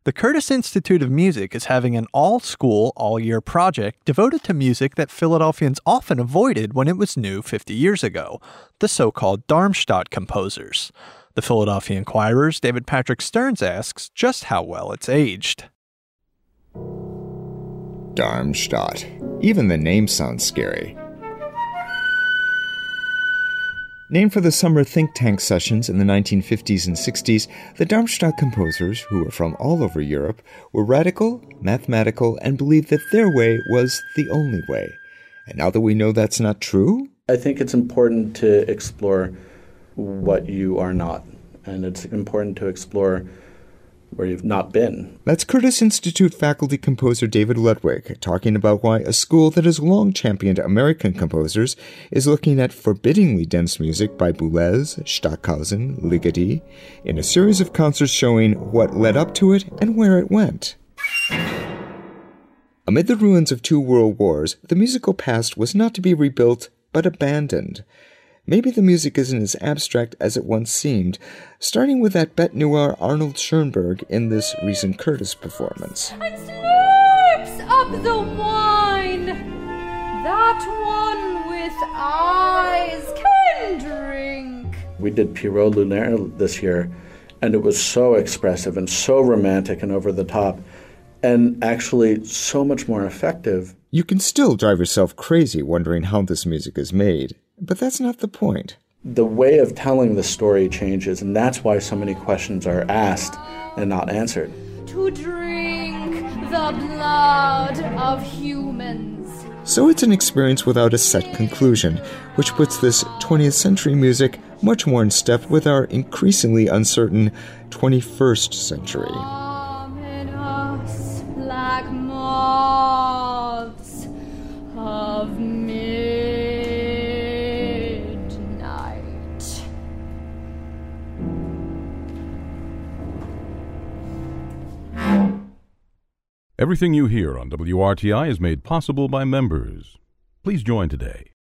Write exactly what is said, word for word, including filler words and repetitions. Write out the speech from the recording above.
The Curtis Institute of Music is having an all-school, all-year project devoted to music that Philadelphians often avoided when it was new fifty years ago, the so-called Darmstadt composers. The Philadelphia Inquirer's David Patrick Stearns asks just how well it's aged. Darmstadt. Even the name sounds scary. Named for the summer think tank sessions in the nineteen fifties and sixties, the Darmstadt composers, who were from all over Europe, were radical, mathematical, and believed that their way was the only way. And now that we know that's not true? I think it's important to explore what you are not, and it's important to explore where you've not been. That's Curtis Institute faculty composer David Ludwig talking about why a school that has long championed American composers is looking at forbiddingly dense music by Boulez, Stockhausen, Ligeti, in a series of concerts showing what led up to it and where it went. Amid the ruins of two world wars, the musical past was not to be rebuilt, but abandoned. Maybe the music isn't as abstract as it once seemed, starting with that bête noire Arnold Schoenberg in this recent Curtis performance. And slurps up the wine, that one with eyes can drink. We did Pierrot Lunaire this year, and it was so expressive and so romantic and over the top, and actually so much more effective. You can still drive yourself crazy wondering how this music is made. But that's not the point. The way of telling the story changes, and that's why so many questions are asked and not answered. To drink the blood of humans. So it's an experience without a set conclusion, which puts this twentieth century music much more in step with our increasingly uncertain twenty-first century. Ominous black moths of midnight. Everything you hear on W R T I is made possible by members. Please join today